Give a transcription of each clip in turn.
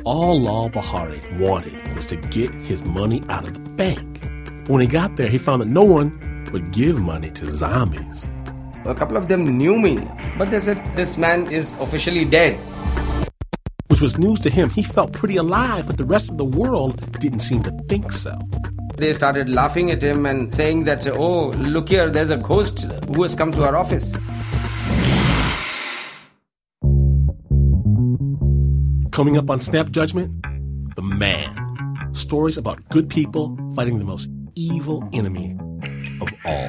All Lal Bahari wanted was to get his money out of the bank. But when he got there, he found that no one would give money to zombies. A couple of them knew me, but they said, this man is officially dead. Which was news to him. He felt pretty alive, but the rest of the world didn't seem to think so. They started laughing at him and saying that, oh, look here, there's a ghost who has come to our office. Coming up on Snap Judgment, The Man. Stories about good people fighting the most evil enemy of all.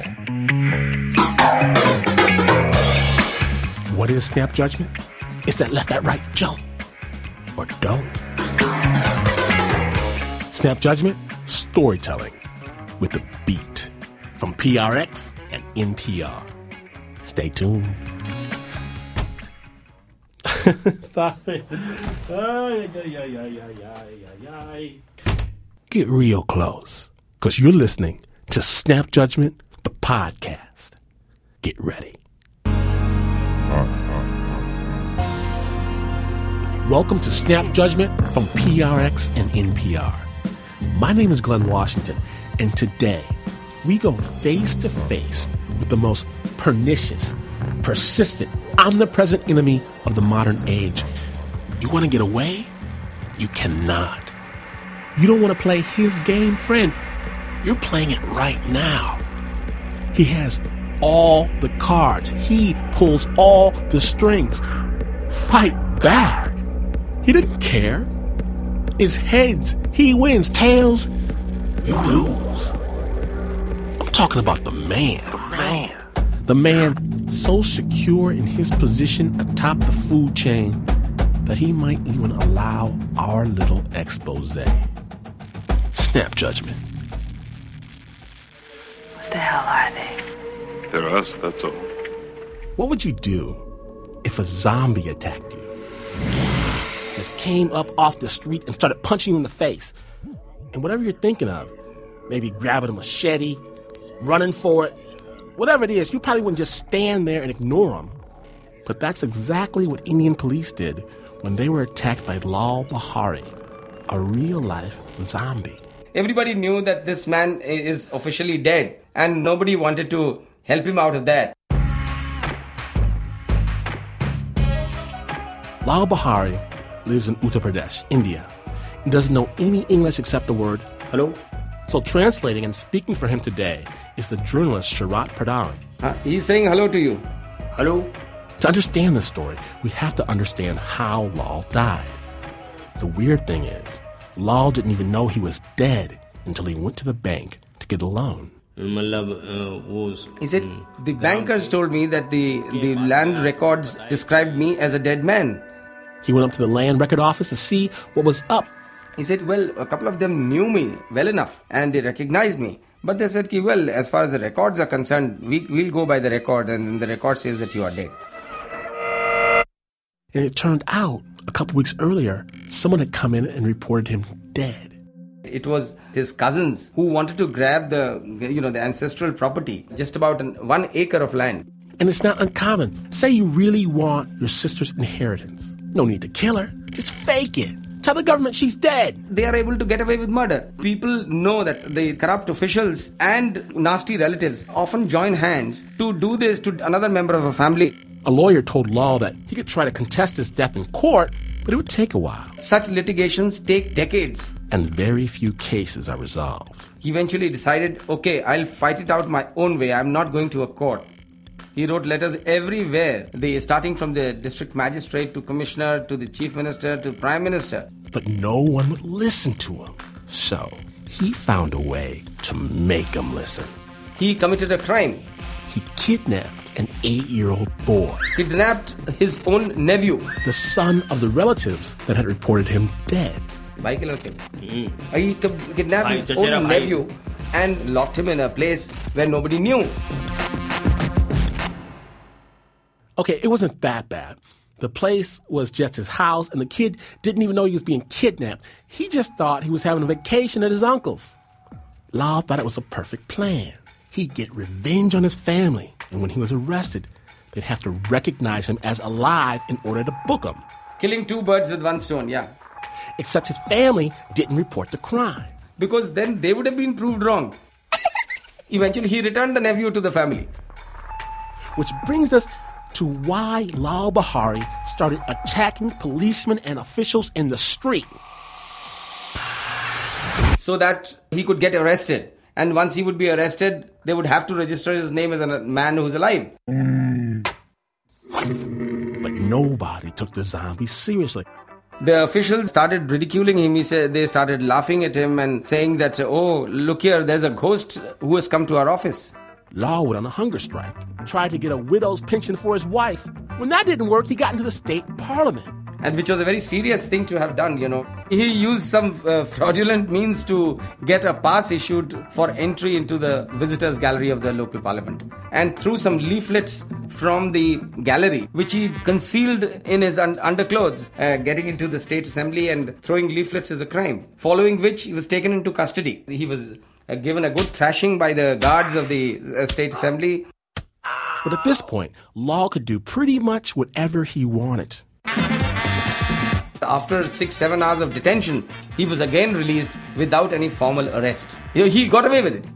What is Snap Judgment? It's that left, that right, jump. Or don't. Snap Judgment, storytelling with the beat. From PRX and NPR. Stay tuned. Get real close, because you're listening to Snap Judgment, the podcast. Get ready. Welcome to Snap Judgment from PRX and NPR. My name is Glenn Washington, and today we go face to face with the most pernicious, persistent, omnipresent enemy of the modern age. You want to get away? You cannot. You don't want to play his game, friend. You're playing it right now. He has all the cards. He pulls all the strings. Fight back. He didn't care. It's heads. He wins. Tails, you lose. I'm talking about the man. The man so secure in his position atop the food chain that he might even allow our little expose. Snap Judgment. What the hell are they? They're us, that's all. What would you do if a zombie attacked you? Just came up off the street and started punching you in the face. And whatever you're thinking of, maybe grabbing a machete, running for it, whatever it is, you probably wouldn't just stand there and ignore him. But that's exactly what Indian police did when they were attacked by Lal Bahari, a real-life zombie. Everybody knew that this man is officially dead, and nobody wanted to help him out of that. Lal Bahari lives in Uttar Pradesh, India. He doesn't know any English except the word hello. So translating and speaking for him today is the journalist Sharat Pradhan. He's saying hello to you. Hello. To understand this story, we have to understand how Lal died. The weird thing is, Lal didn't even know he was dead until he went to the bank to get a loan. He said, the bankers told me that the land records described me as a dead man. He went up to the land record office to see what was up. He said, well, a couple of them knew me well enough and they recognized me. But they said, well, as far as the records are concerned, we'll go by the record, and the record says that you are dead. And it turned out, a couple weeks earlier, someone had come in and reported him dead. It was his cousins who wanted to grab the ancestral property, just about 1 acre of land. And it's not uncommon. Say you really want your sister's inheritance. No need to kill her. Just fake it. Tell the government she's dead. They are able to get away with murder. People know that the corrupt officials and nasty relatives often join hands to do this to another member of a family. A lawyer told Lal that he could try to contest his death in court, but it would take a while. Such litigations take decades. And very few cases are resolved. He eventually decided, okay, I'll fight it out my own way. I'm not going to a court. He wrote letters everywhere, starting from the district magistrate to commissioner to the chief minister to prime minister. But no one would listen to him. So he found a way to make them listen. He committed a crime. He kidnapped an 8-year-old boy. Kidnapped his own nephew. The son of the relatives that had reported him dead. He kidnapped his own nephew and locked him in a place where nobody knew. Okay, it wasn't that bad. The place was just his house, and the kid didn't even know he was being kidnapped. He just thought he was having a vacation at his uncle's. Lal thought it was a perfect plan. He'd get revenge on his family, and when he was arrested, they'd have to recognize him as alive in order to book him. Killing 2 birds with 1 stone, yeah. except his family didn't report the crime. Because then they would have been proved wrong. Eventually, he returned the nephew to the family. Which brings us to why Lal Bahari started attacking policemen and officials in the street. So that he could get arrested. And once he would be arrested, they would have to register his name as a man who's alive. But nobody took the zombie seriously. The officials started ridiculing him. They started laughing at him and saying that, oh, look here, there's a ghost who has come to our office. Lal went on a hunger strike, tried to get a widow's pension for his wife. When that didn't work, he got into the state parliament. And which was a very serious thing to have done, He used some fraudulent means to get a pass issued for entry into the visitors' gallery of the local parliament. And threw some leaflets from the gallery, which he concealed in his underclothes. Getting into the state assembly and throwing leaflets is a crime. Following which, he was taken into custody. He was given a good thrashing by the guards of the state assembly. But at this point, Lal could do pretty much whatever he wanted. After 6-7 hours of detention, he was again released without any formal arrest. He got away with it.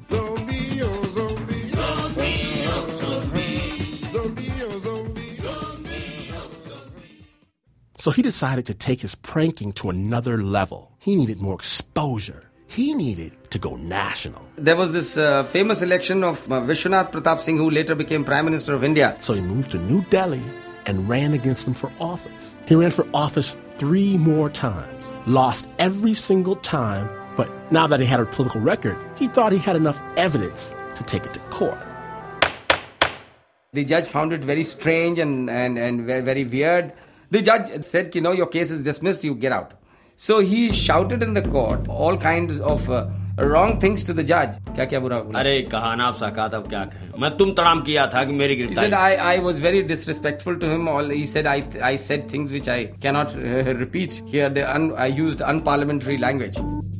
So he decided to take his pranking to another level. He needed more exposure. He needed to go national. There was this famous election of Vishwanath Pratap Singh, who later became Prime Minister of India. So he moved to New Delhi and ran against him for office. He ran for office 3 more times, lost every single time, but now that he had a political record, he thought he had enough evidence to take it to court. The judge found it very strange and very, very weird. The judge said, your case is dismissed, you get out. So he shouted in the court all kinds of wrong things to the judge. क्या बुरा बोला? अरे कहाना आप साकात अब क्या कहें? मैं तुम तड़ाम किया था कि मेरी गिरफ्तारी. He said I was very disrespectful to him. He said I said things which I cannot repeat here. I used unparliamentary language.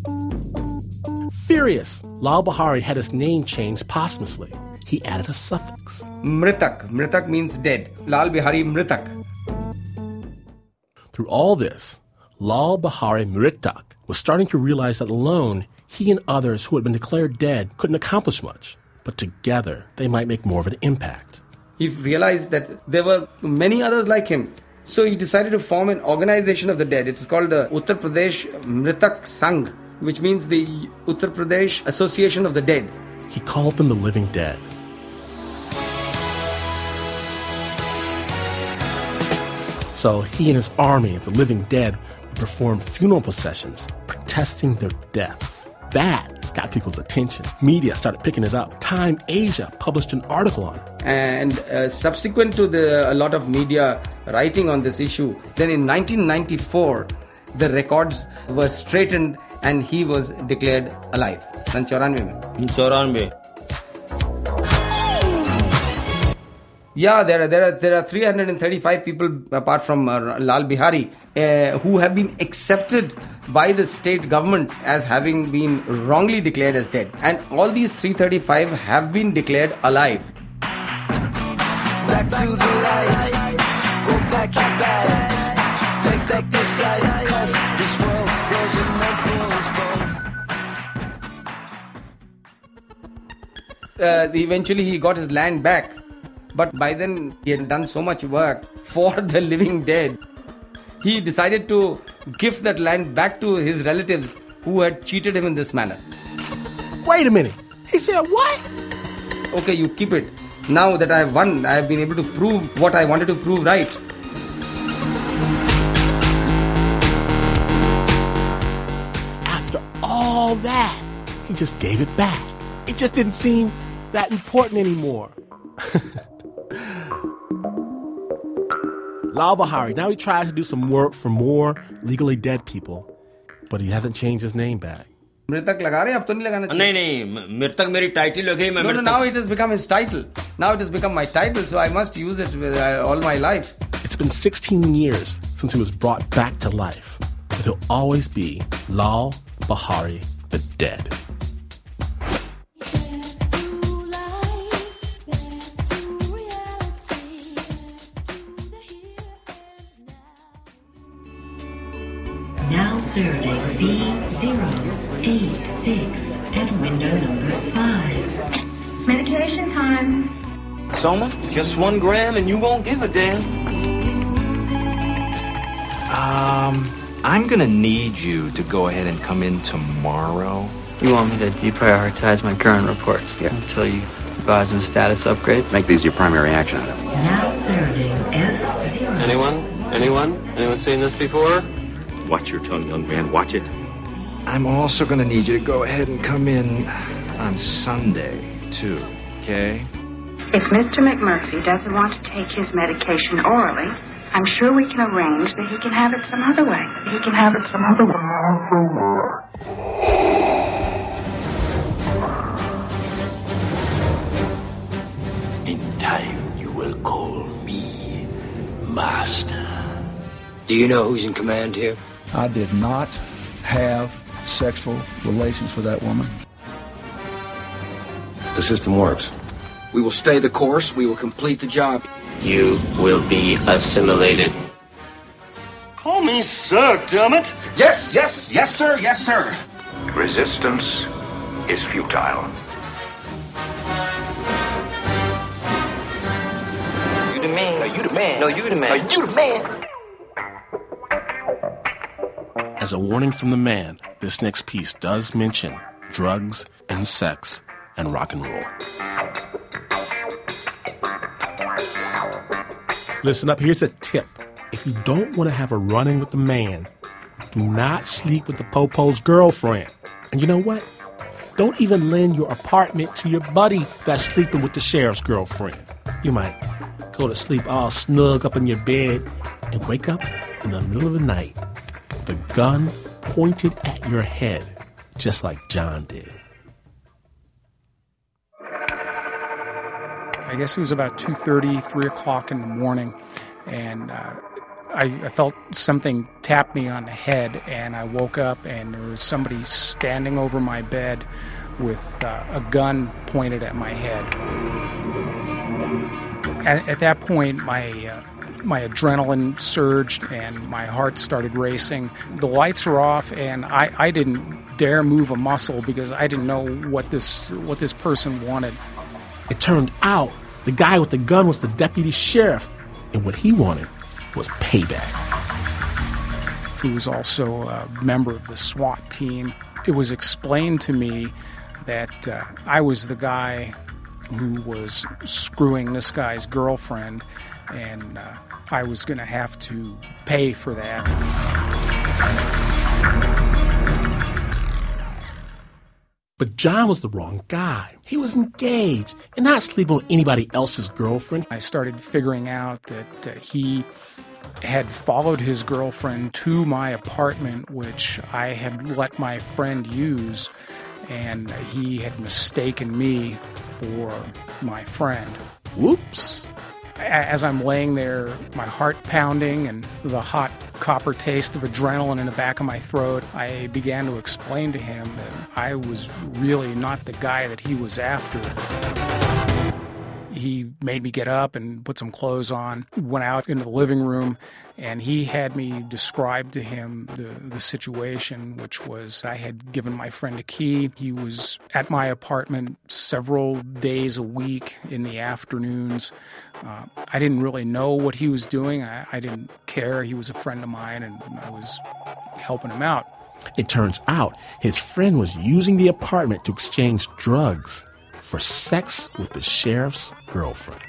Furious, Lal Bahari had his name changed posthumously. He added a suffix. Mritak. Mritak means dead. Lal Bihari Mritak. Through all this, Lal Bahari Mritak was starting to realize that alone, he and others who had been declared dead couldn't accomplish much, but together they might make more of an impact. He realized that there were many others like him. So he decided to form an organization of the dead. It is called the Uttar Pradesh Mritak Sangh, which means the Uttar Pradesh Association of the Dead. He called them the Living Dead. So he and his army of the living dead would perform funeral processions, protesting their deaths. That got people's attention. Media started picking it up. Time Asia published an article on it. And subsequent to a lot of media writing on this issue, then in 1994, the records were straightened and he was declared alive. San 94 Yeah, there are 335 people apart from Lal Bihari who have been accepted by the state government as having been wrongly declared as dead. And all these 335 have been declared alive. Back to the light, go back your bags, take up the sight, 'cause this world wasn't meant for us both. Eventually he got his land back. But by then, he had done so much work for the living dead. He decided to give that land back to his relatives who had cheated him in this manner. Wait a minute. He said what? Okay, you keep it. Now that I have won, I have been able to prove what I wanted to prove right. After all that, he just gave it back. It just didn't seem that important anymore. Lal Bahari, now he tries to do some work for more legally dead people, but he hasn't changed his name back. मृतक लगा रहे हैं अब तो नहीं लगाना चाहिए. नहीं मृतक मेरी टाइटल हो गई. मैं No, now it has become his title. Now it has become my title, so I must use it all my life. It's been 16 years since he was brought back to life, but he'll always be Lal Bahari the Dead. Now serving B086 at window number 5. Medication time. Soma, just 1 gram and you won't give a damn. I'm gonna need you to go ahead and come in tomorrow. You want me to deprioritize my current reports until you advise on a status upgrade? Make these your primary action items. Now serving F0. Anyone seen this before? Watch your tongue, young man. Watch it. I'm also gonna need you to go ahead and come in on Sunday, too, okay? If Mr. McMurphy doesn't want to take his medication orally, I'm sure we can arrange that he can have it some other way. In time, you will call me Master. Do you know who's in command here? I did not have sexual relations with that woman. The system works. We will stay the course. We will complete the job. You will be assimilated. Call me sir, dammit. Yes, sir. Resistance is futile. You the man. No, you the man. No, you the man. No, you the man. As a warning from the man, this next piece does mention drugs and sex and rock and roll. Listen up, here's a tip. If you don't want to have a run-in with the man, do not sleep with the popo's girlfriend. And you know what? Don't even lend your apartment to your buddy that's sleeping with the sheriff's girlfriend. You might go to sleep all snug up in your bed and wake up in the middle of the night with a gun pointed at your head, just like John did. I guess it was about 2:30, 3 o'clock in the morning, and I felt something tap me on the head, and I woke up, and there was somebody standing over my bed with a gun pointed at my head. At that point, my adrenaline surged, and my heart started racing. The lights were off, and I didn't dare move a muscle because I didn't know what this person wanted. It turned out the guy with the gun was the deputy sheriff, and what he wanted was payback. He was also a member of the SWAT team. It was explained to me that I was the guy who was screwing this guy's girlfriend, and I was going to have to pay for that. But John was the wrong guy. He was engaged and not sleeping with anybody else's girlfriend. I started figuring out that he had followed his girlfriend to my apartment, which I had let my friend use, and he had mistaken me for my friend. Whoops. As I'm laying there, my heart pounding and the hot copper taste of adrenaline in the back of my throat, I began to explain to him that I was really not the guy that he was after. He made me get up and put some clothes on, went out into the living room, and he had me describe to him the situation, which was I had given my friend a key. He was at my apartment several days a week in the afternoons. I didn't really know what he was doing. I didn't care. He was a friend of mine, and I was helping him out. It turns out his friend was using the apartment to exchange drugs for sex with the sheriff's girlfriend.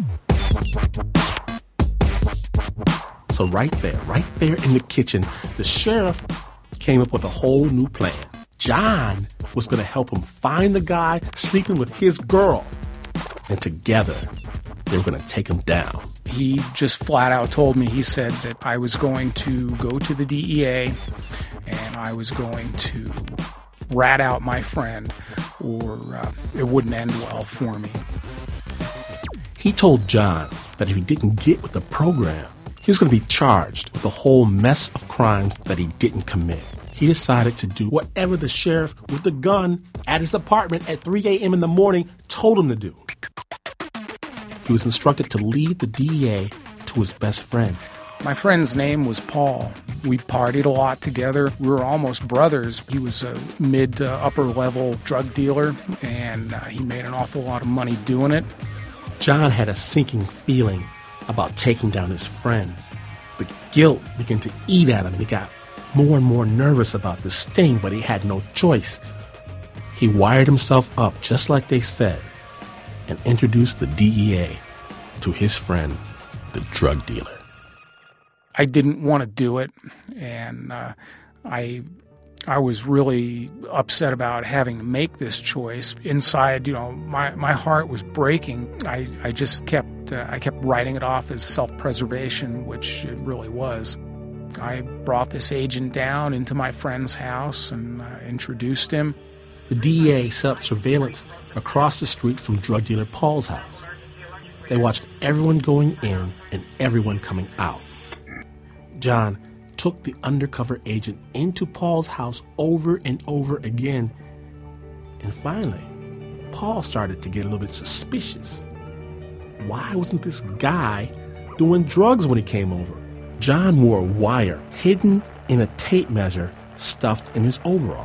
So right there in the kitchen, the sheriff came up with a whole new plan. John was going to help him find the guy sleeping with his girl, and together they were going to take him down. He just flat out told me, he said that I was going to go to the DEA and I was going to rat out my friend, or it wouldn't end well for me. He told John that if he didn't get with the program, he was going to be charged with a whole mess of crimes that he didn't commit. He decided to do whatever the sheriff with the gun at his apartment at 3 a.m. in the morning told him to do. He was instructed to lead the DEA to his best friend. My friend's name was Paul. We partied a lot together. We were almost brothers. He was a mid to upper level drug dealer, and he made an awful lot of money doing it. John had a sinking feeling about taking down his friend. The guilt began to eat at him, and he got more and more nervous about this sting, but he had no choice. He wired himself up, just like they said, and introduced the DEA to his friend, the drug dealer. I didn't want to do it, and I was really upset about having to make this choice. Inside, my heart was breaking. I just kept writing it off as self-preservation, which it really was. I brought this agent down into my friend's house and introduced him. The DEA set up surveillance across the street from drug dealer Paul's house. They watched everyone going in and everyone coming out. John took the undercover agent into Paul's house over and over again. And finally, Paul started to get a little bit suspicious. Why wasn't this guy doing drugs when he came over? John wore a wire hidden in a tape measure stuffed in his overalls.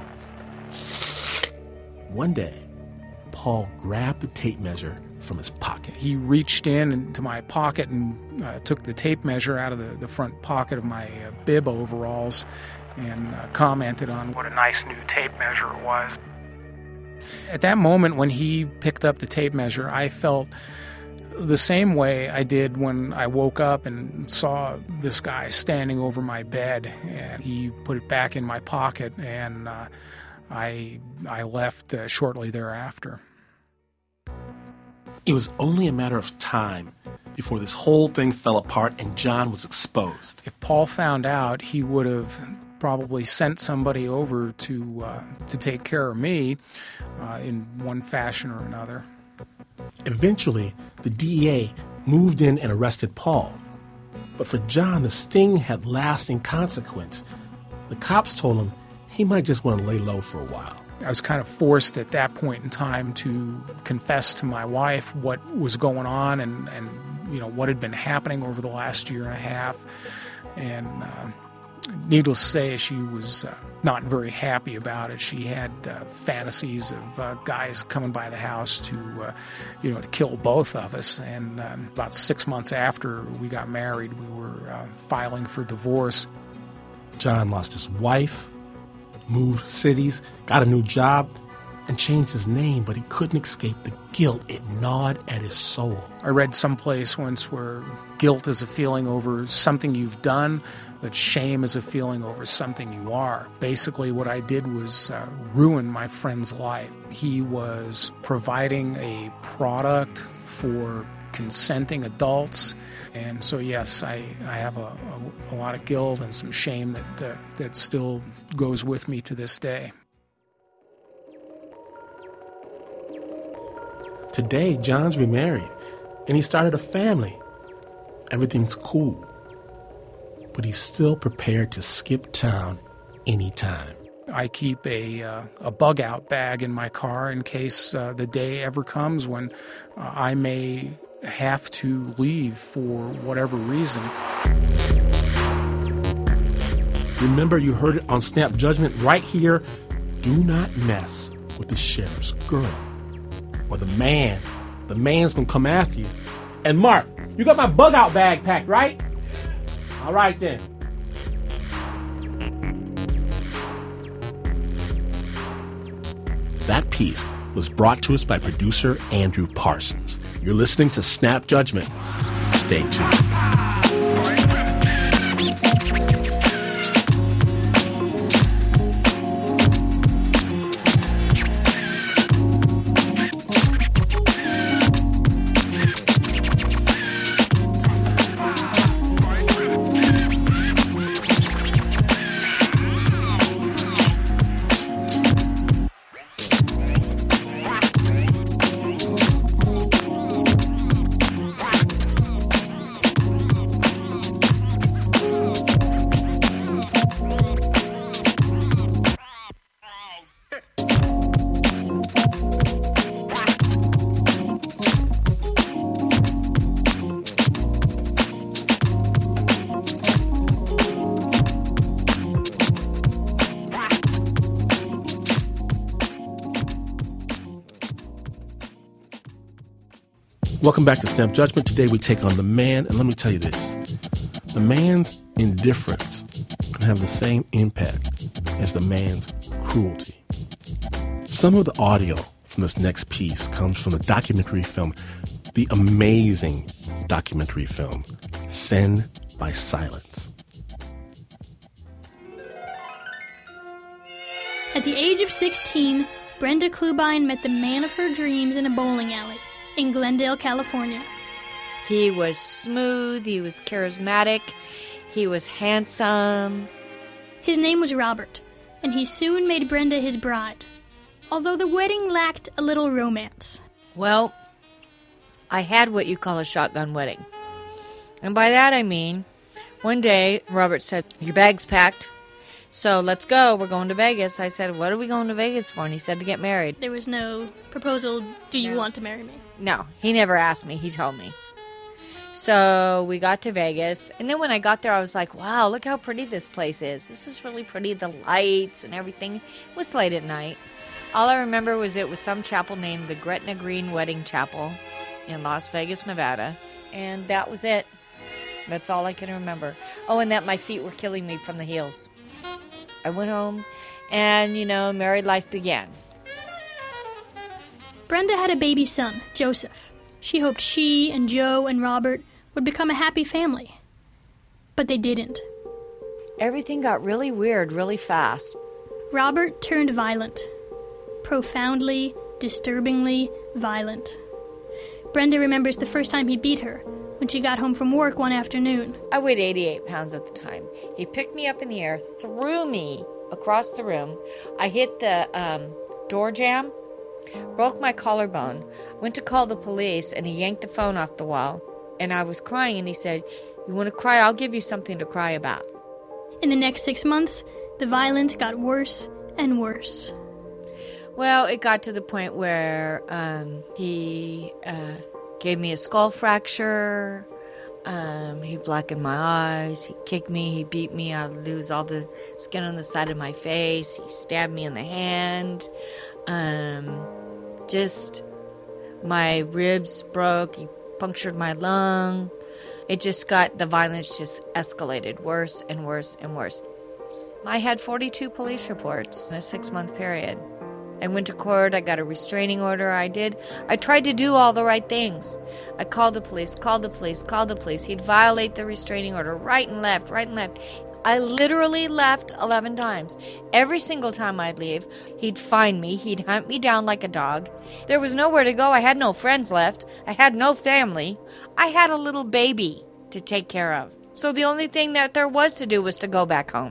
One day, Paul grabbed the tape measure from his pocket. He reached into my pocket and took the tape measure out of the front pocket of my bib overalls and commented on what a nice new tape measure it was. At that moment, when he picked up the tape measure, I felt the same way I did when I woke up and saw this guy standing over my bed, and he put it back in my pocket, and I left shortly thereafter. It was only a matter of time before this whole thing fell apart and John was exposed. If Paul found out, he would have probably sent somebody over to take care of me in one fashion or another. Eventually, the DEA moved in and arrested Paul. But for John, the sting had lasting consequence. The cops told him he might just want to lay low for a while. I was kind of forced at that point in time to confess to my wife what was going on and what had been happening over the last year and a half. And needless to say, she was not very happy about it. She had fantasies of guys coming by the house to kill both of us. And about 6 months after we got married, we were filing for divorce. John lost his wife, moved cities, got a new job, and changed his name, but he couldn't escape the guilt. It gnawed at his soul. I read someplace once where guilt is a feeling over something you've done, but shame is a feeling over something you are. Basically, what I did was ruin my friend's life. He was providing a product for consenting adults. And so, yes, I have a lot of guilt and some shame that still goes with me to this day. Today, John's remarried, and he started a family. Everything's cool. But he's still prepared to skip town anytime. I keep a bug-out bag in my car in case the day ever comes when I may have to leave for whatever reason. Remember, you heard it on Snap Judgment right here. Do not mess with the sheriff's girl or the man. The man's gonna come after you. And Mark, you got my bug-out bag packed, right? All right then. That piece was brought to us by producer Andrew Parsons. You're listening to Snap Judgment. Stay tuned. Welcome back to Snap Judgment. Today we take on the man, and let me tell you this. The man's indifference can have the same impact as the man's cruelty. Some of the audio from this next piece comes from the documentary film, the amazing documentary film, Sin by Silence. At the age of 16, Brenda Klubine met the man of her dreams in a bowling alley in Glendale, California. He was smooth, he was charismatic, he was handsome. His name was Robert, and he soon made Brenda his bride, although the wedding lacked a little romance. Well, I had what you call a shotgun wedding. And by that I mean, one day Robert said, "Your bag's packed, so let's go, we're going to Vegas." I said, "What are we going to Vegas for?" And he said, "To get married." There was no proposal, "Do you want to marry me?" No, he never asked me, he told me. So we got to Vegas, and then when I got there, I was like, wow, look how pretty this place is. This is really pretty, the lights and everything. It was late at night. All I remember was it was some chapel named the Gretna Green Wedding Chapel in Las Vegas, Nevada, and that was it. That's all I can remember. Oh, and that my feet were killing me from the heels. I went home, and, married life began. Brenda had a baby son, Joseph. She hoped she and Joe and Robert would become a happy family. But they didn't. Everything got really weird really fast. Robert turned violent. Profoundly, disturbingly violent. Brenda remembers the first time he beat her, when she got home from work one afternoon. I weighed 88 pounds at the time. He picked me up in the air, threw me across the room. I hit the door jamb, broke my collarbone, went to call the police, and he yanked the phone off the wall. And I was crying, and he said, "You want to cry? I'll give you something to cry about." In the next 6 months, the violence got worse and worse. Well, it got to the point where he gave me a skull fracture. He blackened my eyes. He kicked me. He beat me. I lose all the skin on the side of my face. He stabbed me in the hand. Just my ribs broke. He punctured my lung. The violence just escalated worse and worse and worse. I had 42 police reports in a 6-month period. I went to court. I got a restraining order. I tried to do all the right things. I called the police. He'd violate the restraining order right and left. I literally left 11 times. Every single time I'd leave, he'd find me. He'd hunt me down like a dog. There was nowhere to go. I had no friends left. I had no family. I had a little baby to take care of. So the only thing that there was to do was to go back home.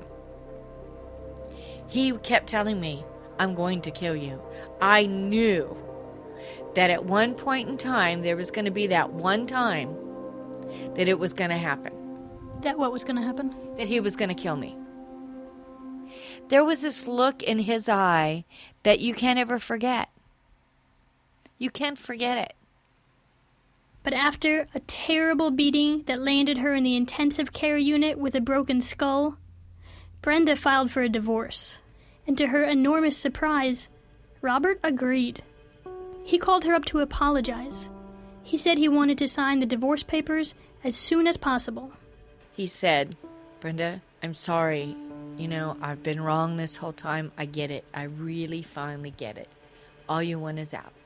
He kept telling me, "I'm going to kill you." I knew that at one point in time, there was going to be that one time that it was going to happen. That what was going to happen? That he was going to kill me. There was this look in his eye that you can't ever forget. You can't forget it. But after a terrible beating that landed her in the intensive care unit with a broken skull, Brenda filed for a divorce. And to her enormous surprise, Robert agreed. He called her up to apologize. He said he wanted to sign the divorce papers as soon as possible. He said, "Brenda, I'm sorry. I've been wrong this whole time. I get it. I really finally get it. All you want is out."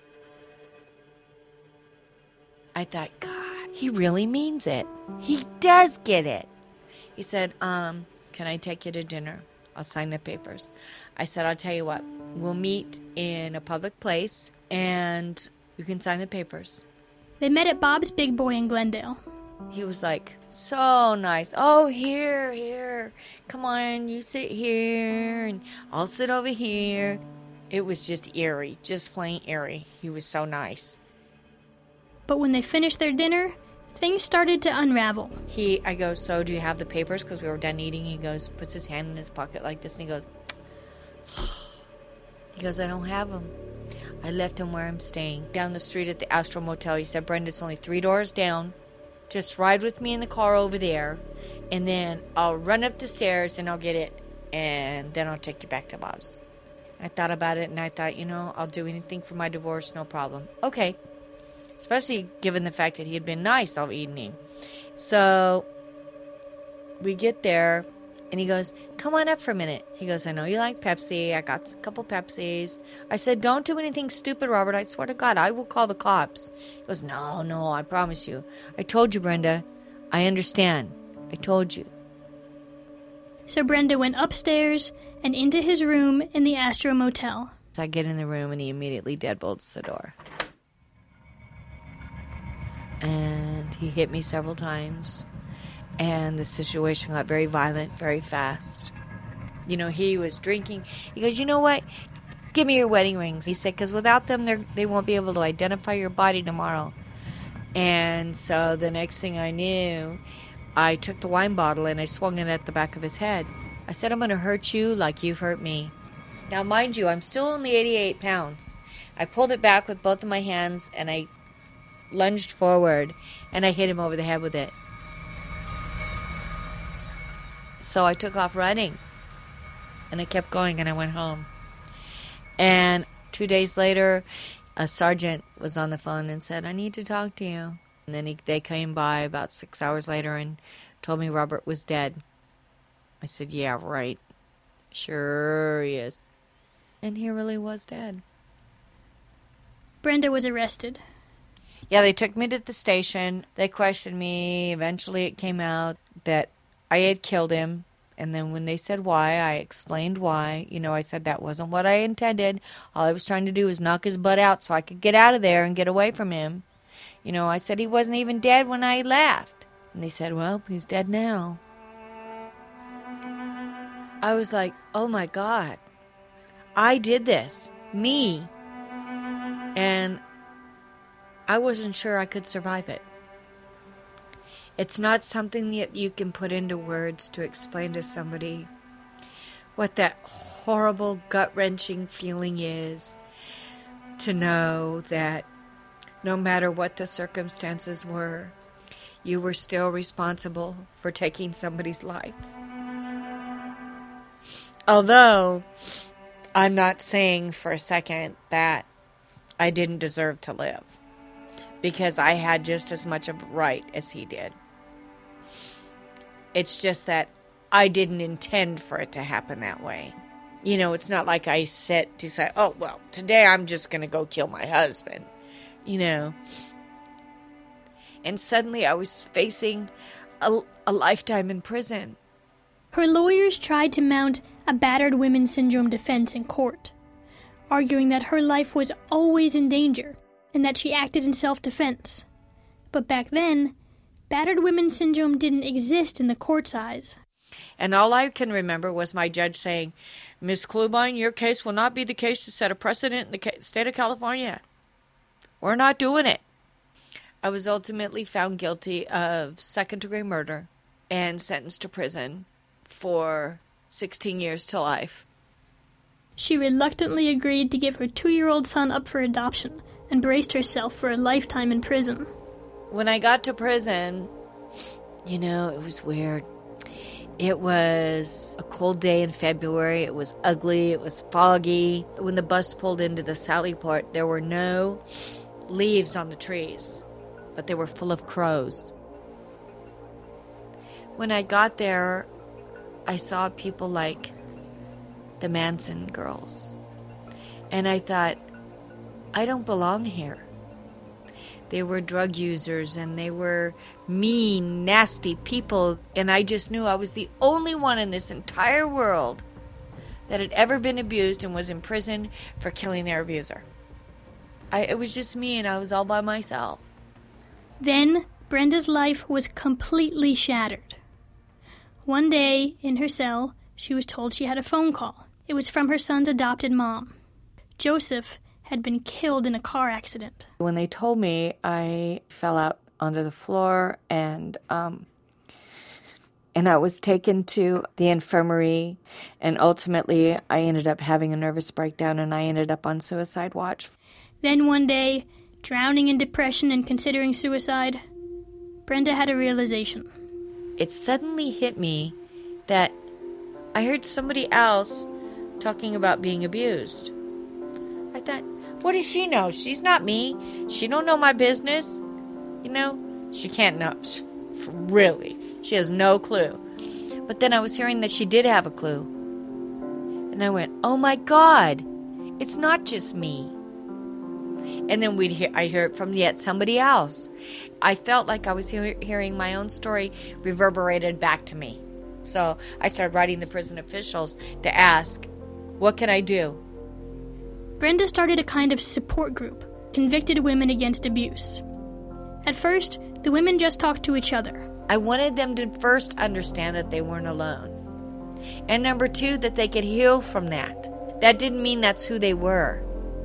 I thought, God, he really means it. He does get it. He said, "Can I take you to dinner? I'll sign the papers." I said, "I'll tell you what. We'll meet in a public place, and you can sign the papers." They met at Bob's Big Boy in Glendale. He was like, so nice. "Oh, here. Come on, you sit here, and I'll sit over here." It was just eerie, just plain eerie. He was so nice. But when they finished their dinner, things started to unravel. I go, "So do you have the papers?" Because we were done eating. He goes, puts his hand in his pocket like this, and he goes, "I don't have them. I left them where I'm staying, down the street at the Astro Motel." He said, "Brenda, it's only 3 doors down. Just ride with me in the car over there, and then I'll run up the stairs, and I'll get it, and then I'll take you back to Bob's." I thought about it, and I thought, I'll do anything for my divorce, no problem. Okay. especially given the fact that he had been nice all evening. So we get there, and he goes, come on up for a minute. He goes, I know you like Pepsi. I got a couple Pepsis. I said, don't do anything stupid, Robert. I swear to God, I will call the cops. He goes, no, I promise you. I told you, Brenda. I understand. I told you. So Brenda went upstairs and into his room in the Astro Motel. So I get in the room, and he immediately deadbolts the door. And he hit me several times. And the situation got very violent, very fast. You know, he was drinking. He goes, you know what? Give me your wedding rings. He said, because without them, they won't be able to identify your body tomorrow. And so the next thing I knew, I took the wine bottle and I swung it at the back of his head. I said, I'm going to hurt you like you've hurt me. Now, mind you, I'm still only 88 pounds. I pulled it back with both of my hands and I lunged forward and I hit him over the head with it. So I took off running, and I kept going, and I went home. And 2 days later, a sergeant was on the phone and said, I need to talk to you. And then they came by about 6 hours later and told me Robert was dead. I said, yeah, right. Sure he is. And he really was dead. Brenda was arrested. Yeah, they took me to the station. They questioned me. Eventually it came out that I had killed him, and then when they said why, I explained why. You know, I said that wasn't what I intended. All I was trying to do was knock his butt out so I could get out of there and get away from him. You know, I said he wasn't even dead when I left. And they said, well, he's dead now. I was like, oh my God, I did this. Me. And I wasn't sure I could survive it. It's not something that you can put into words to explain to somebody what that horrible, gut-wrenching feeling is, to know that no matter what the circumstances were, you were still responsible for taking somebody's life. Although, I'm not saying for a second that I didn't deserve to live, because I had just as much of a right as he did. It's just that I didn't intend for it to happen that way. You know, it's not like I set to say, oh, well, today I'm just going to go kill my husband, you know. And suddenly I was facing a lifetime in prison. Her lawyers tried to mount a battered women's syndrome defense in court, arguing that her life was always in danger and that she acted in self-defense. But back then, battered women's syndrome didn't exist in the court's eyes. And all I can remember was my judge saying, Ms. Klubine, your case will not be the case to set a precedent in the state of California. We're not doing it. I was ultimately found guilty of second-degree murder and sentenced to prison for 16 years to life. She reluctantly agreed to give her 2-year-old son up for adoption and braced herself for a lifetime in prison. When I got to prison, you know, it was weird. It was a cold day in February. It was ugly. It was foggy. When the bus pulled into the Sallyport, there were no leaves on the trees, but they were full of crows. When I got there, I saw people like the Manson girls. And I thought, I don't belong here. They were drug users and they were mean, nasty people. And I just knew I was the only one in this entire world that had ever been abused and was in prison for killing their abuser. It was just me, and I was all by myself. Then Brenda's life was completely shattered. One day, in her cell, she was told she had a phone call. It was from her son's adopted mom. Joseph had been killed in a car accident. When they told me, I fell out onto the floor, and I was taken to the infirmary, and ultimately I ended up having a nervous breakdown, and I ended up on suicide watch. Then one day, drowning in depression and considering suicide, Brenda had a realization. It suddenly hit me that I heard somebody else talking about being abused. I thought, What does she know? She's not me. She don't know my business. You know, she can't know. Really. She has no clue. But then I was hearing that she did have a clue. And I went, oh my God, it's not just me. And then I hear it from yet somebody else. I felt like I was hearing my own story reverberated back to me. So I started writing the prison officials to ask, what can I do? Brenda started a kind of support group, Convicted Women Against Abuse. At first, the women just talked to each other. I wanted them to first understand that they weren't alone. And number two, that they could heal from that. That didn't mean that's who they were.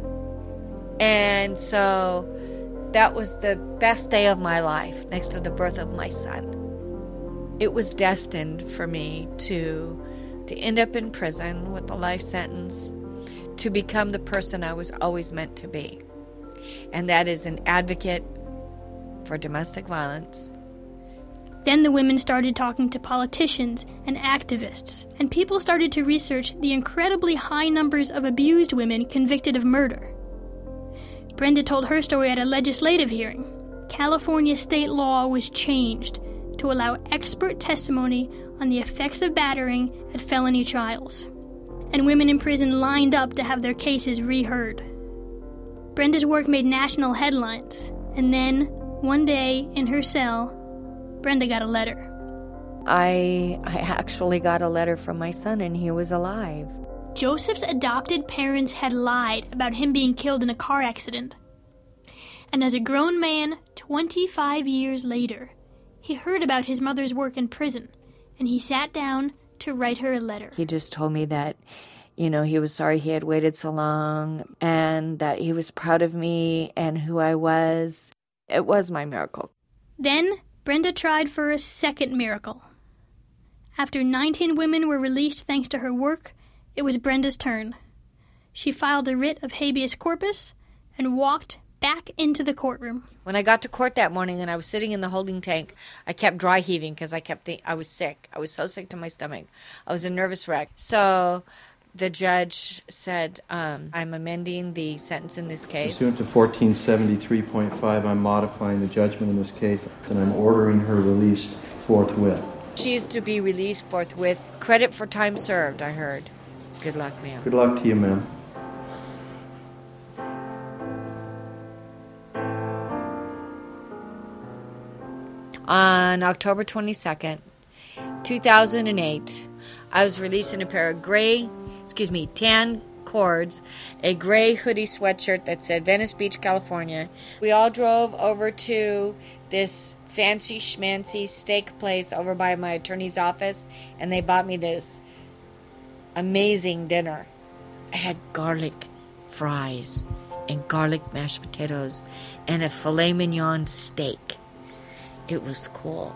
And so that was the best day of my life, next to the birth of my son. It was destined for me to end up in prison with a life sentence, to become the person I was always meant to be. And that is an advocate for domestic violence. Then the women started talking to politicians and activists, and people started to research the incredibly high numbers of abused women convicted of murder. Brenda told her story at a legislative hearing. California state law was changed to allow expert testimony on the effects of battering at felony trials, and women in prison lined up to have their cases reheard. Brenda's work made national headlines, and then, one day, in her cell, Brenda got a letter. I actually got a letter from my son, and he was alive. Joseph's adopted parents had lied about him being killed in a car accident. And as a grown man, 25 years later, he heard about his mother's work in prison, and he sat down to write her a letter. He just told me that, he was sorry he had waited so long, and that he was proud of me and who I was. It was my miracle. Then Brenda tried for a second miracle. After 19 women were released thanks to her work, it was Brenda's turn. She filed a writ of habeas corpus and walked back into the courtroom. When I got to court that morning and I was sitting in the holding tank, I kept dry heaving because I was sick. I was so sick to my stomach. I was a nervous wreck. So the judge said, I'm amending the sentence in this case. Pursuant to 1473.5, I'm modifying the judgment in this case, and I'm ordering her released forthwith. She is to be released forthwith. Credit for time served, I heard. Good luck, ma'am. Good luck to you, ma'am. On October 22nd, 2008, I was released in a pair of tan cords, a gray hoodie sweatshirt that said Venice Beach, California. We all drove over to this fancy schmancy steak place over by my attorney's office, and they bought me this amazing dinner. I had garlic fries and garlic mashed potatoes and a filet mignon steak. It was cool.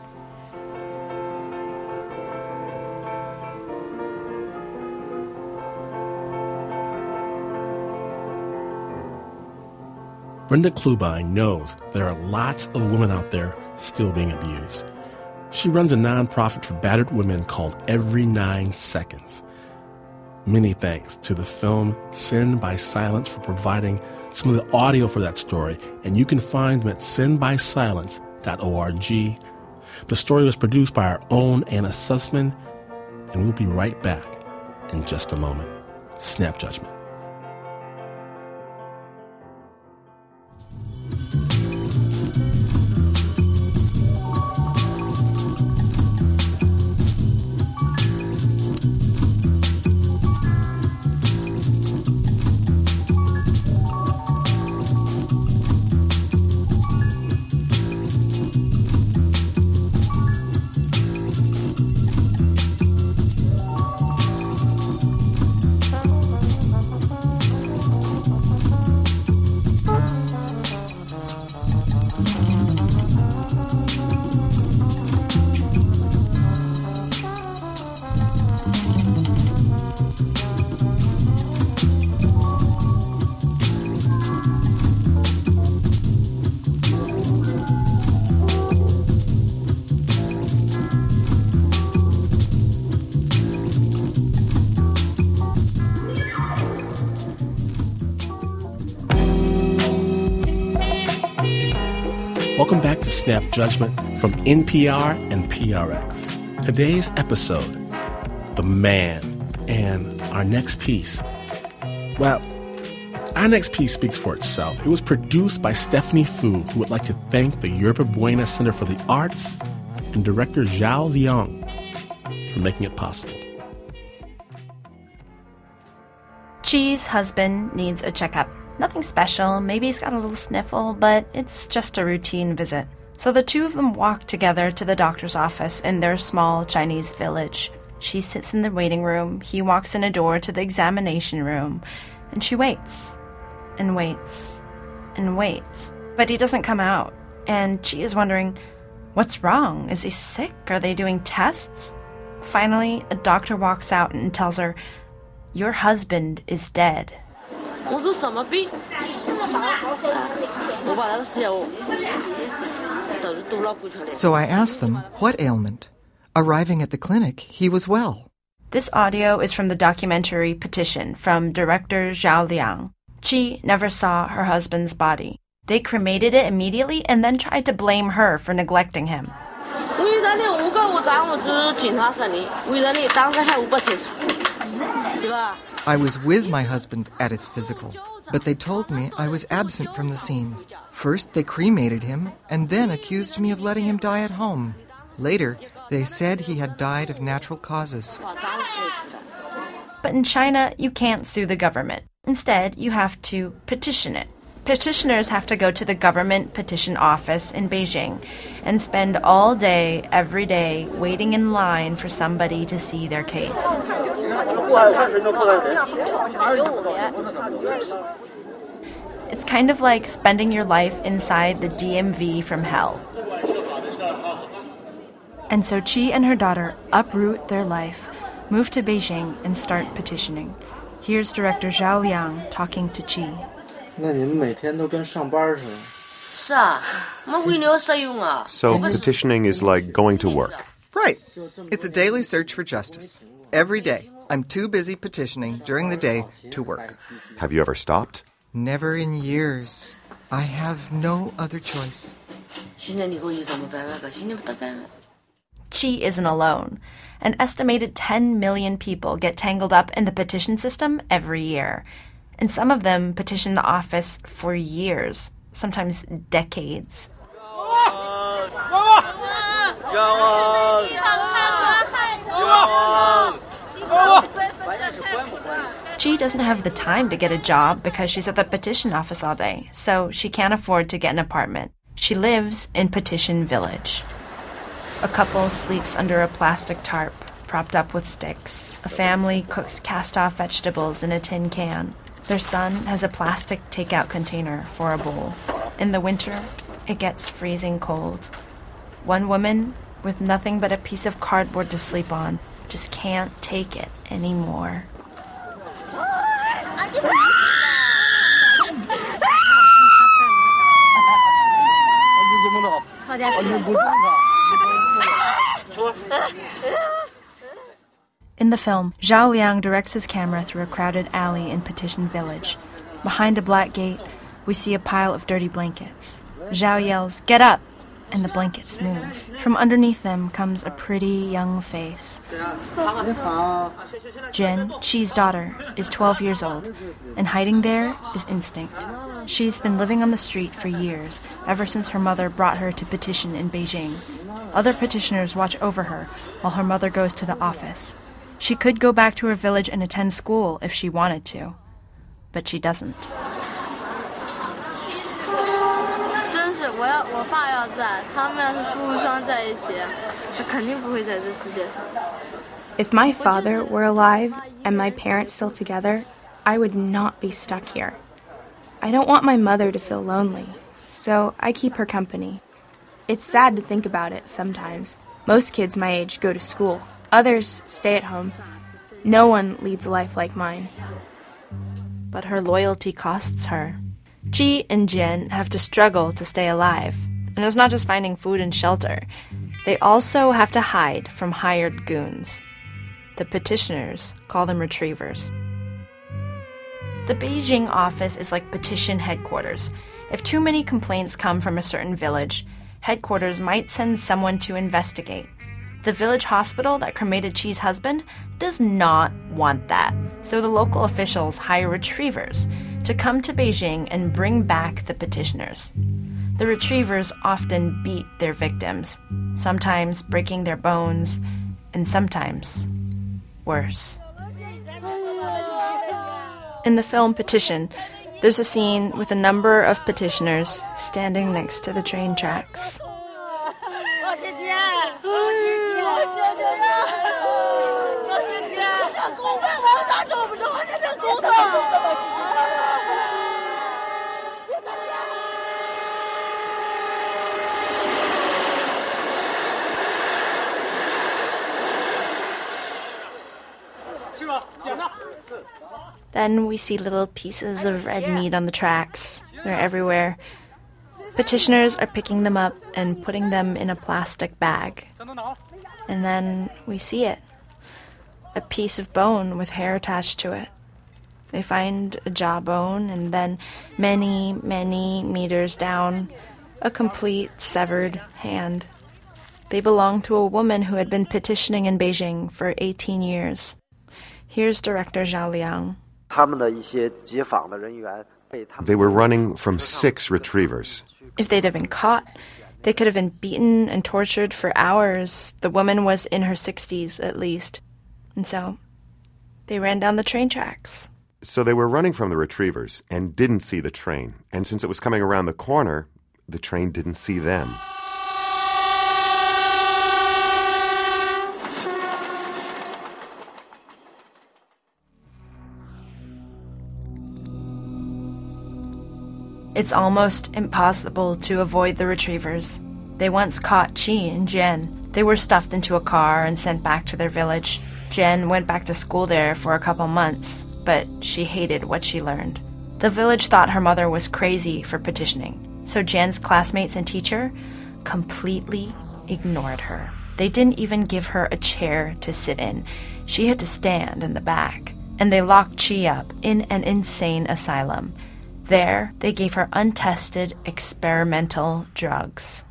Brenda Klubine knows there are lots of women out there still being abused. She runs a nonprofit for battered women called Every 9 Seconds. Many thanks to the film Sin by Silence for providing some of the audio for that story, and you can find them at sinbysilence.org. The story was produced by our own Anna Sussman, and we'll be right back in just a moment. Snap Judgment. Welcome back to Snap Judgment from NPR and PRX. Today's episode, The Man, and our next piece. Well, our next piece speaks for itself. It was produced by Stephanie Fu, who would like to thank the Yerba Buena Center for the Arts and director Zhao Liang for making it possible. Chi's husband needs a checkup. Nothing special, maybe he's got a little sniffle, but it's just a routine visit. So the two of them walk together to the doctor's office in their small Chinese village. She sits in the waiting room, he walks in a door to the examination room, and she waits, and waits, and waits. But he doesn't come out, and Chi is wondering, what's wrong? Is he sick? Are they doing tests? Finally, a doctor walks out and tells her, your husband is dead. So I asked them, what ailment? Arriving at the clinic, he was well. This audio is from the documentary Petition from director Zhao Liang. Chi never saw her husband's body. They cremated it immediately and then tried to blame her for neglecting him. I was with my husband at his physical, but they told me I was absent from the scene. First, they cremated him, and then accused me of letting him die at home. Later, they said he had died of natural causes. But in China, you can't sue the government. Instead, you have to petition it. Petitioners have to go to the government petition office in Beijing and spend all day, every day, waiting in line for somebody to see their case. It's kind of like spending your life inside the DMV from hell. And so Chi and her daughter uproot their life, move to Beijing, and start petitioning. Here's director Zhao Liang talking to Chi. So petitioning is like going to work. Right. It's a daily search for justice. Every day, I'm too busy petitioning during the day to work. Have you ever stopped? Never in years. I have no other choice. Chi isn't alone. An estimated 10 million people get tangled up in the petition system every year. And some of them petition the office for years, sometimes decades. Chi doesn't have the time to get a job because she's at the petition office all day, so she can't afford to get an apartment. She lives in Petition Village. A couple sleeps under a plastic tarp, propped up with sticks. A family cooks cast-off vegetables in a tin can. Their son has a plastic takeout container for a bowl. In the winter, it gets freezing cold. One woman, with nothing but a piece of cardboard to sleep on, just can't take it anymore. In the film, Zhao Liang directs his camera through a crowded alley in Petition Village. Behind a black gate, we see a pile of dirty blankets. Zhao yells, "Get up!" and the blankets move. From underneath them comes a pretty young face. Jen, Chi's daughter, is 12 years old, and hiding there is instinct. She's been living on the street for years, ever since her mother brought her to petition in Beijing. Other petitioners watch over her while her mother goes to the office. She could go back to her village and attend school if she wanted to, but she doesn't. If my father were alive and my parents still together, I would not be stuck here. I don't want my mother to feel lonely, so I keep her company. It's sad to think about it sometimes. Most kids my age go to school. Others stay at home. No one leads a life like mine. But her loyalty costs her. Chi and Jen have to struggle to stay alive. And it's not just finding food and shelter. They also have to hide from hired goons. The petitioners call them retrievers. The Beijing office is like petition headquarters. If too many complaints come from a certain village, headquarters might send someone to investigate. The village hospital that cremated Chi's husband does not want that, so the local officials hire retrievers to come to Beijing and bring back the petitioners. The retrievers often beat their victims, sometimes breaking their bones, and sometimes worse. In the film Petition, there's a scene with a number of petitioners standing next to the train tracks. Then we see little pieces of red meat on the tracks. They're everywhere. Petitioners are picking them up and putting them in a plastic bag. And then we see it. A piece of bone with hair attached to it. They find a jawbone, and then many, many meters down, a complete severed hand. They belong to a woman who had been petitioning in Beijing for 18 years. Here's director Zhao Liang. They were running from 6 retrievers. If they'd have been caught, they could have been beaten and tortured for hours. The woman was in her 60s, at least. And so, they ran down the train tracks. So they were running from the retrievers and didn't see the train. And since it was coming around the corner, the train didn't see them. It's almost impossible to avoid the retrievers. They once caught Chi and Jen. They were stuffed into a car and sent back to their village. Jen went back to school there for a couple months, but she hated what she learned. The village thought her mother was crazy for petitioning, so Jen's classmates and teacher completely ignored her. They didn't even give her a chair to sit in. She had to stand in the back. And they locked Chi up in an insane asylum. There, they gave her untested experimental drugs.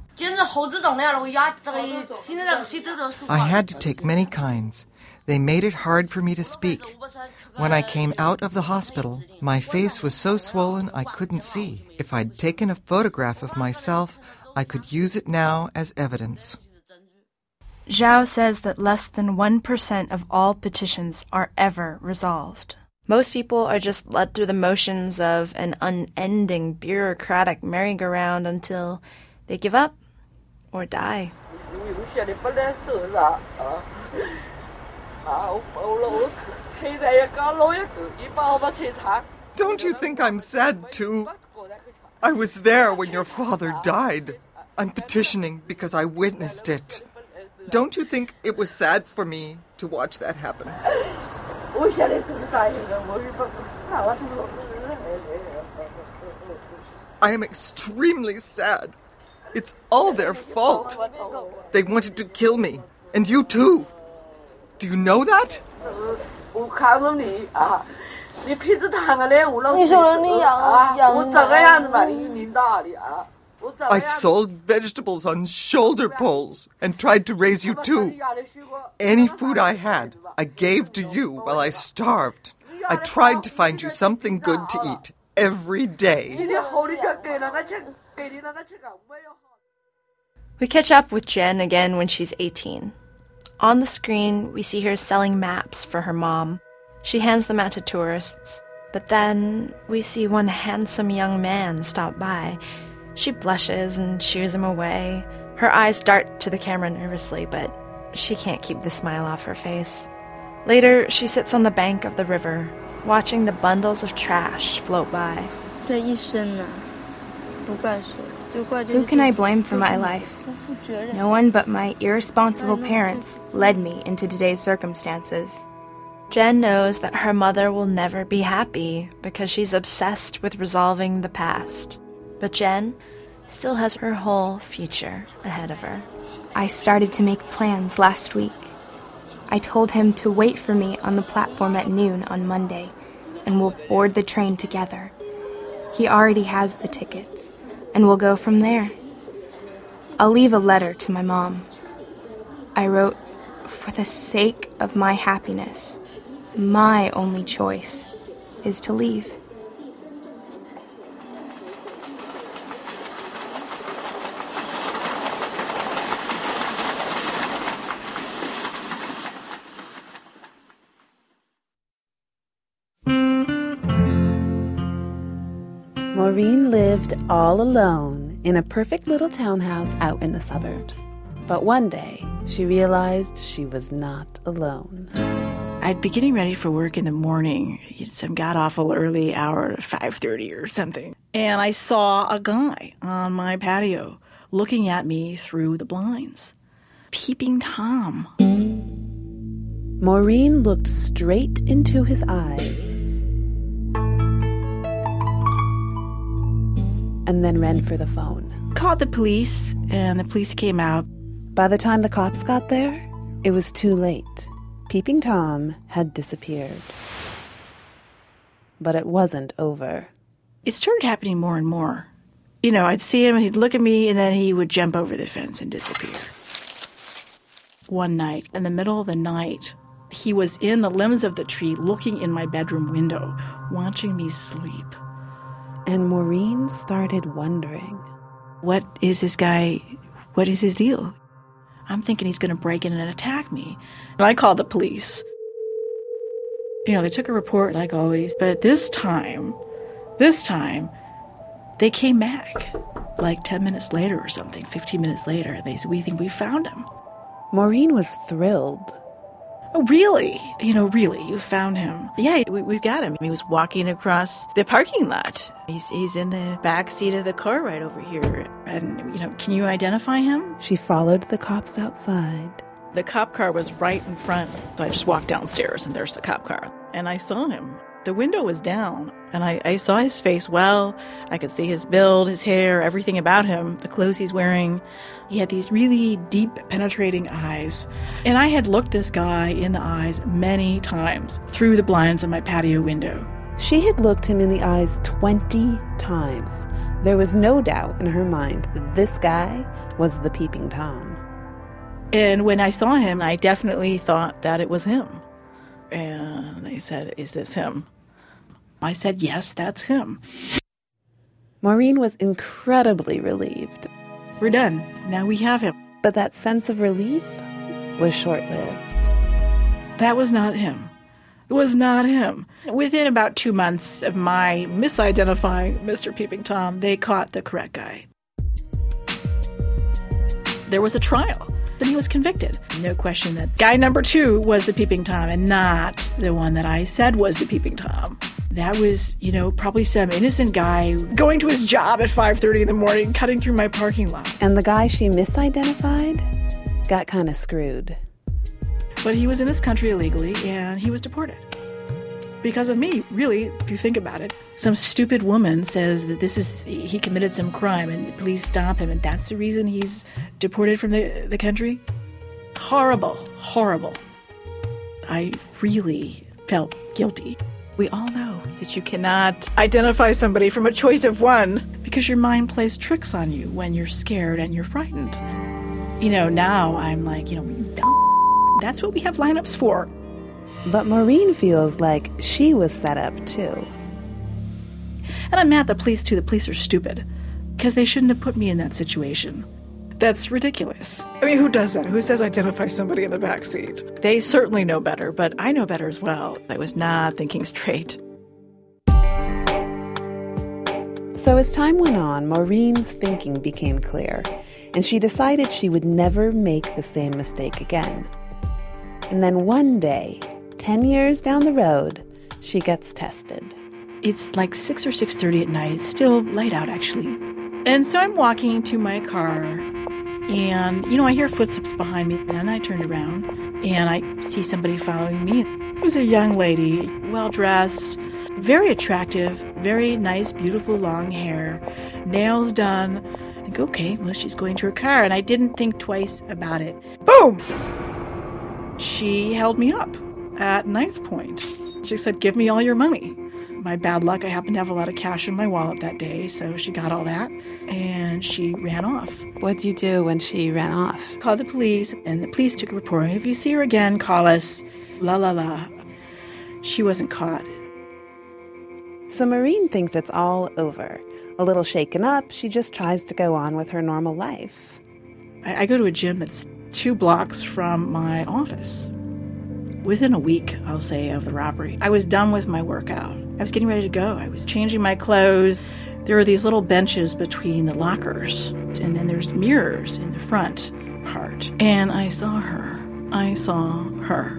I had to take many kinds. They made it hard for me to speak. When I came out of the hospital, my face was so swollen I couldn't see. If I'd taken a photograph of myself, I could use it now as evidence. Zhao says that less than 1% of all petitions are ever resolved. Most people are just led through the motions of an unending bureaucratic merry-go-round until they give up or die. Don't you think I'm sad too? I was there when your father died. I'm petitioning because I witnessed it. Don't you think it was sad for me to watch that happen? I am extremely sad. It's all their fault. They wanted to kill me, and you too. Do you know that? I sold vegetables on shoulder poles and tried to raise you too. Any food I had, I gave to you while I starved. I tried to find you something good to eat every day. We catch up with Jen again when she's 18. On the screen, we see her selling maps for her mom. She hands them out to tourists. But then we see one handsome young man stop by. She blushes and shoos him away. Her eyes dart to the camera nervously, but she can't keep the smile off her face. Later, she sits on the bank of the river, watching the bundles of trash float by. Who can I blame for my life? No one but my irresponsible parents led me into today's circumstances. Jen knows that her mother will never be happy because she's obsessed with resolving the past. But Jen still has her whole future ahead of her. I started to make plans last week. I told him to wait for me on the platform at noon on Monday. and we'll board the train together. He already has the tickets, and we'll go from there. I'll leave a letter to my mom. I wrote, for the sake of my happiness, my only choice is to leave. Maureen lived all alone in a perfect little townhouse out in the suburbs. But one day, she realized she was not alone. I'd be getting ready for work in the morning, some god-awful early hour, 5:30 or something. And I saw a guy on my patio looking at me through the blinds. Peeping Tom. Maureen looked straight into his eyes and then ran for the phone. Called the police, and the police came out. By the time the cops got there, it was too late. Peeping Tom had disappeared. But it wasn't over. It started happening more and more. I'd see him, and he'd look at me, and then he would jump over the fence and disappear. One night, in the middle of the night, he was in the limbs of the tree looking in my bedroom window, watching me sleep. And Maureen started wondering. What is this guy? What is his deal? I'm thinking he's going to break in and attack me. And I called the police. They took a report like always. But this time, they came back like 10 minutes later or something, 15 minutes later. They said, we think we found him. Maureen was thrilled. Oh, really? Really, you found him. Yeah, we've got him. He was walking across the parking lot. He's in the back seat of the car right over here. And, can you identify him? She followed the cops outside. The cop car was right in front. So I just walked downstairs, and there's the cop car. And I saw him. The window was down, and I saw his face well. I could see his build, his hair, everything about him, the clothes he's wearing. He had these really deep, penetrating eyes. And I had looked this guy in the eyes many times through the blinds of my patio window. She had looked him in the eyes 20 times. There was no doubt in her mind that this guy was the Peeping Tom. And when I saw him, I definitely thought that it was him. And they said, is this him? I said, yes, that's him. Maureen was incredibly relieved. We're done. Now we have him. But that sense of relief was short-lived. That was not him. It was not him. Within about 2 months of my misidentifying Mr. Peeping Tom, they caught the correct guy. There was a trial, and he was convicted. No question that guy number 2 was the Peeping Tom and not the one that I said was the Peeping Tom. That was, probably some innocent guy going to his job at 5:30 in the morning, cutting through my parking lot. And the guy she misidentified got kind of screwed. But he was in this country illegally, and he was deported. Because of me, really, if you think about it. Some stupid woman says that he committed some crime, and the police stop him, and that's the reason he's deported from the country? Horrible, horrible. I really felt guilty. We all know that you cannot identify somebody from a choice of one because your mind plays tricks on you when you're scared and you're frightened. Now I'm like, you dumb. That's what we have lineups for. But Maureen feels like she was set up too. And I'm mad at the police too. The police are stupid because they shouldn't have put me in that situation. That's ridiculous. I mean, who does that? Who says identify somebody in the back seat? They certainly know better, but I know better as well. I was not thinking straight. So as time went on, Maureen's thinking became clear, and she decided she would never make the same mistake again. And then one day, 10 years down the road, she gets tested. It's like 6 or 6:30 at night. It's still light out, actually. And so I'm walking to my car, and, I hear footsteps behind me, and I turn around, and I see somebody following me. It was a young lady, well-dressed, very attractive, very nice, beautiful long hair, nails done. I think, okay, well, she's going to her car, and I didn't think twice about it. Boom! She held me up at knife point. She said, give me all your money. my bad luck, I happened to have a lot of cash in my wallet that day, so she got all that, and she ran off. What'd you do when she ran off? Called the police, and the police took a report. If you see her again, call us. La la la. She wasn't caught. So Maureen thinks it's all over. A little shaken up, she just tries to go on with her normal life. I go to a gym that's 2 blocks from my office. Within a week, I'll say, of the robbery, I was done with my workout. I was getting ready to go. I was changing my clothes. There are these little benches between the lockers, and then there's mirrors in the front part. And I saw her. I saw her.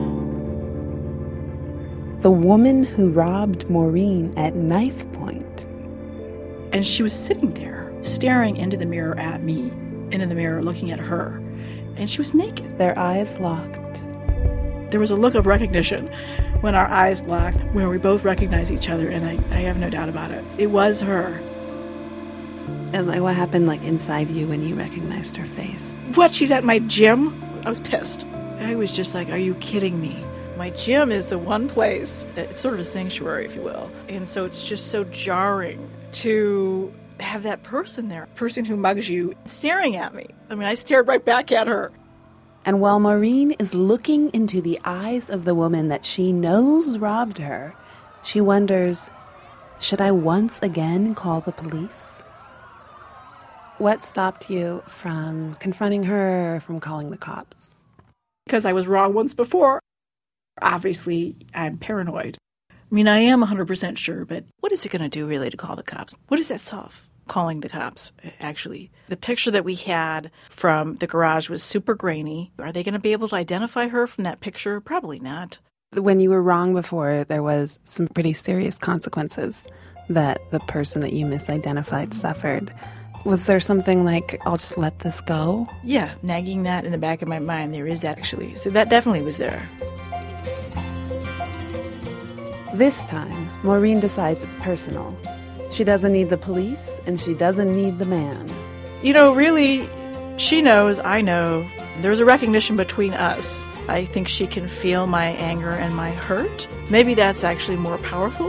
The woman who robbed Maureen at knife point. And she was sitting there, staring into the mirror at me, into the mirror looking at her. And she was naked. Their eyes locked. There was a look of recognition when our eyes locked, where we both recognized each other, and I have no doubt about it. It was her. And what happened inside you when you recognized her face? What? She's at my gym? I was pissed. I was just like, are you kidding me? My gym is the one place, it's sort of a sanctuary, if you will. And so it's just so jarring to have that person there, person who mugs you, staring at me. I mean, I stared right back at her. And while Maureen is looking into the eyes of the woman that she knows robbed her, she wonders, should I once again call the police? What stopped you from confronting her or from calling the cops? Because I was wrong once before. Obviously, I'm paranoid. I mean, I am 100% sure, but what is it going to do really to call the cops? What does that solve? Calling the cops, actually. The picture that we had from the garage was super grainy. Are they going to be able to identify her from that picture? Probably not. When you were wrong before, there was some pretty serious consequences that the person that you misidentified suffered. Was there something like, I'll just let this go? Yeah, nagging that in the back of my mind. There is that, actually. So that definitely was there. This time, Maureen decides it's personal. She doesn't need the police, and she doesn't need the man. You know, really, she knows, I know. There's a recognition between us. I think she can feel my anger and my hurt. Maybe that's actually more powerful.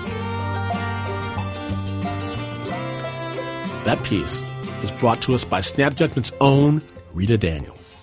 That piece is brought to us by Snap Judgment's own Rita Daniels.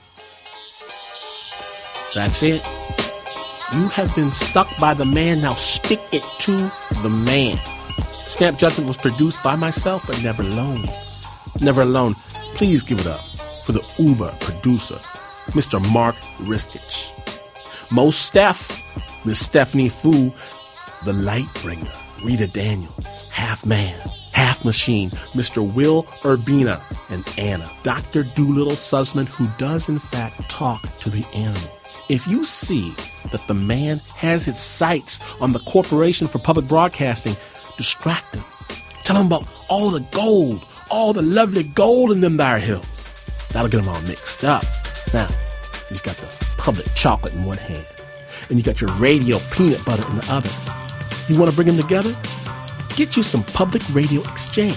That's it. You have been stuck by the man, now stick it to the man. Snap Judgment was produced by myself, but never alone. Never alone. Please give it up for the Uber producer, Mr. Mark Ristich. Most Steph, Miss Stephanie Fu, the light bringer, Rita Daniels, half man, half machine, Mr. Will Urbina, and Anna, Dr. Doolittle Sussman, who does in fact talk to the animal. If you see that the man has his sights on the Corporation for Public Broadcasting, distract him. Tell him about all the gold, all the lovely gold in them there hills. That'll get him all mixed up. Now, you've got the public chocolate in one hand, and you got your radio peanut butter in the other. You want to bring them together? Get you some Public Radio Exchange,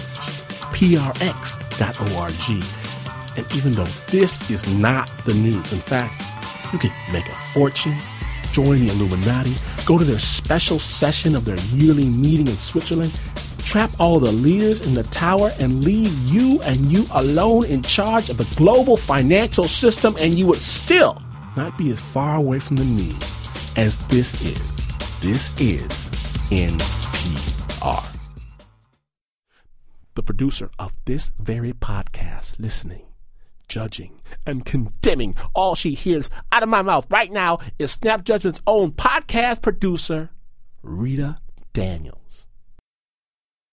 prx.org. And even though this is not the news, in fact, you could make a fortune, join the Illuminati, go to their special session of their yearly meeting in Switzerland, trap all the leaders in the tower, and leave you and you alone in charge of the global financial system, and you would still not be as far away from the news as this is. This is NPR. The producer of this very podcast, listening, judging, and condemning all she hears out of my mouth right now is Snap Judgment's own podcast producer, Rita Daniels.